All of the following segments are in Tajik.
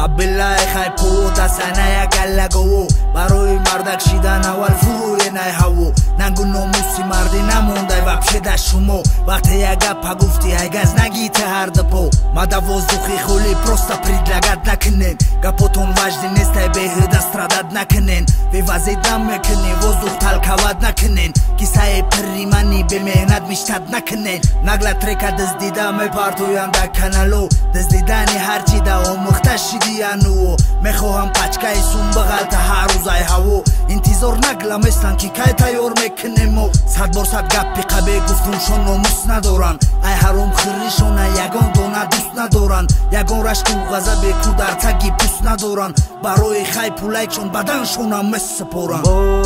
Абилай хайпу дасаная галлагоу барои мардак шидан аввал фуруенай ҳаво нангу номуси марди намондай вабше да шумо вақте як гапа гуфти айгаз нагите ҳардапо мада воздухи хули просто предлагат накунен гапотон важди нестай беҳуда страдат накунен бевазида мекунен воздух талкават накунен кисаи пирримани бемеҳнат миштат накунен нагла трека дыздида мепартоянда канало дыздидани ҳарчида омӯхта шидияну мехоҳам пачкаи сумба ғалта ҳар рӯзай ҳаво интизор нагламестан ки кай тайёр мекунемо сад бор сад гапи қабе гуфтуншон номус надоранд ай ҳаром хирришона ягон дона дӯст надоранд ягон рашку ғазабе ку дар таги пӯст надоранд барои хайпу лайкшон баданшонам месупоранд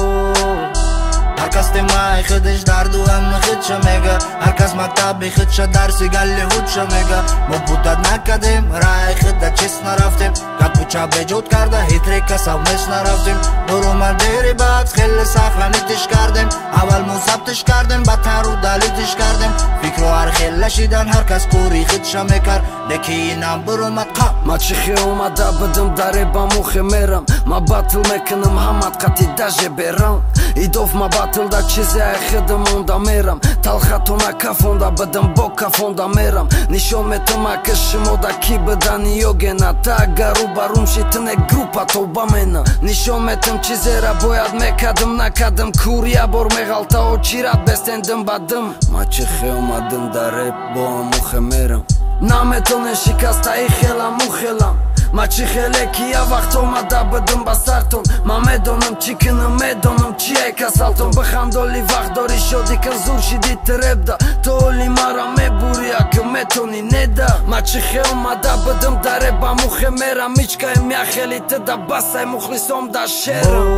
ҳаркас темаи худиш дарду ҳамни худша мега ҳаркас мактаби худша дарси галли худша мега мо будат накардем раи худа чест нарафтем гапуча беҷод карда ҳитрека савмес нарафтем бурумандери бад хеле сахранитиш кардем аввал мо сабтиш кардем бадтару далитиш кардем фикру ҳархела шидан ҳаркас кори худша мекард леки инам бурумад қа ма чи хе омада будам даре ба мухе мерам ма батл мекунам ҳамат қати даже берам идоф ма батлда чизе ай худам онда мерам талхатона кафонда будам бо кафонда мерам нишон метама ки шумода ки будани ёгена та агару барум шитне группа то ба мена нишон метам чизера бояд мекадам накадам курия бор меғалта очират бестендам бадам ма чи хе омадам даре бо мухе мерам наметоне шикастаи хела мухелам ма чи хеле ки я вақт омада будам ба сартон ма медонам чӣ кунам медонам чи ай касалтон бихандоли вақт дори шодӣ кан зур шиди требда то оли мара мебури аки метони неда ма чи хе омада будам даре ба мухе мерам мичкаем я хели тда басай мухлисом да шерам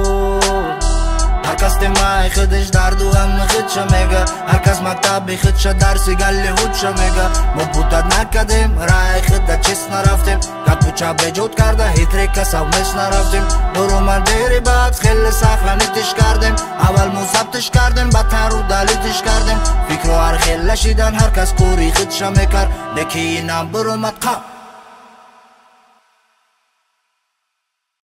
ҳаркас темаи худиш дарду ҳамни худша мега ҳаркас мактаби худша дарси галли худша мега мо будат накардем раи худа чест нарафтем гапуча беҷод карда ҳитрека савмес нарафтем бурумандери бад хеле сахранитиш кардем аввал мо сабтиш кардем бадтару далитиш кардем фикру ҳархела шидан ҳаркас кори худша мекард леки инам бурумад қа